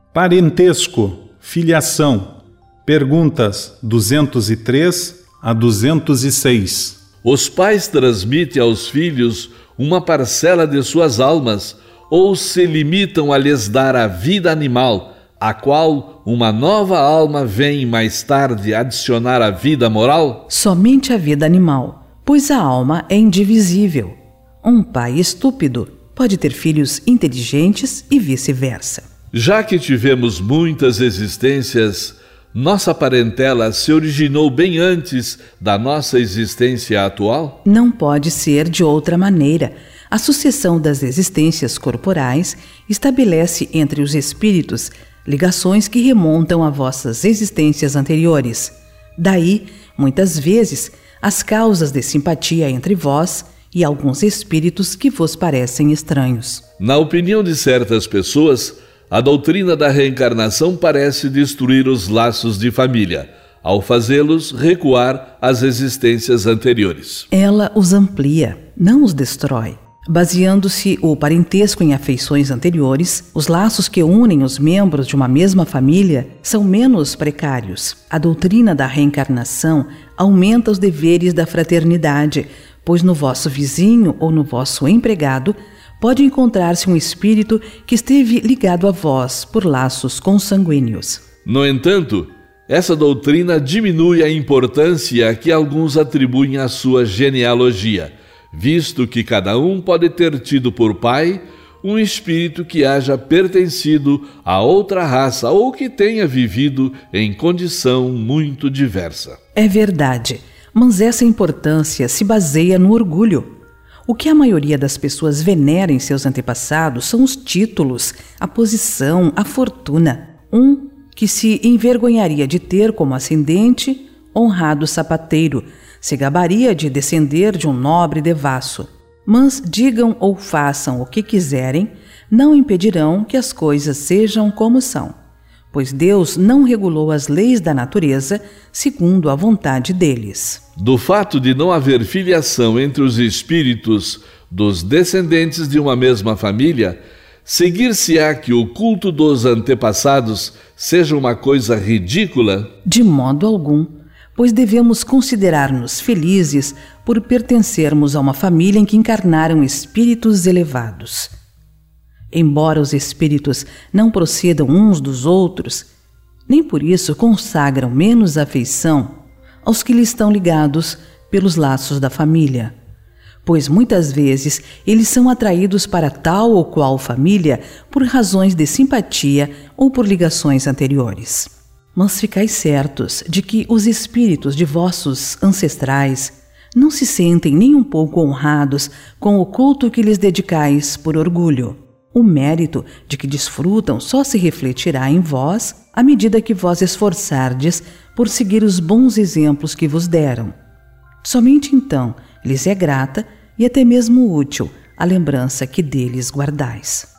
Parentesco, filiação. Perguntas 203 a 206. Os pais transmitem aos filhos uma parcela de suas almas ou se limitam a lhes dar a vida animal, a qual uma nova alma vem mais tarde adicionar à vida moral? Somente a vida animal, pois a alma é indivisível. Um pai estúpido pode ter filhos inteligentes e vice-versa. Já que tivemos muitas existências, nossa parentela se originou bem antes da nossa existência atual? Não pode ser de outra maneira. A sucessão das existências corporais estabelece entre os espíritos ligações que remontam a vossas existências anteriores. Daí, muitas vezes, as causas de simpatia entre vós e alguns espíritos que vos parecem estranhos. Na opinião de certas pessoas, a doutrina da reencarnação parece destruir os laços de família, ao fazê-los recuar às existências anteriores. Ela os amplia, não os destrói. Baseando-se o parentesco em afeições anteriores, os laços que unem os membros de uma mesma família são menos precários. A doutrina da reencarnação aumenta os deveres da fraternidade, pois no vosso vizinho ou no vosso empregado pode encontrar-se um espírito que esteve ligado a vós por laços consanguíneos. No entanto, essa doutrina diminui a importância que alguns atribuem à sua genealogia, visto que cada um pode ter tido por pai um espírito que haja pertencido a outra raça ou que tenha vivido em condição muito diversa. É verdade, mas essa importância se baseia no orgulho. O que a maioria das pessoas venera em seus antepassados são os títulos, a posição, a fortuna. Um que se envergonharia de ter como ascendente honrado sapateiro, se gabaria de descender de um nobre devasso. Mas digam ou façam o que quiserem, não impedirão que as coisas sejam como são, pois Deus não regulou as leis da natureza segundo a vontade deles. Do fato de não haver filiação entre os espíritos dos descendentes de uma mesma família, seguir-se-á que o culto dos antepassados seja uma coisa ridícula? De modo algum, pois devemos considerar-nos felizes por pertencermos a uma família em que encarnaram espíritos elevados. Embora os espíritos não procedam uns dos outros, nem por isso consagram menos afeição aos que lhes estão ligados pelos laços da família, pois muitas vezes eles são atraídos para tal ou qual família por razões de simpatia ou por ligações anteriores. Mas ficais certos de que os espíritos de vossos ancestrais não se sentem nem um pouco honrados com o culto que lhes dedicais por orgulho. O mérito de que desfrutam só se refletirá em vós à medida que vós esforçardes por seguir os bons exemplos que vos deram. Somente então lhes é grata e até mesmo útil a lembrança que deles guardais.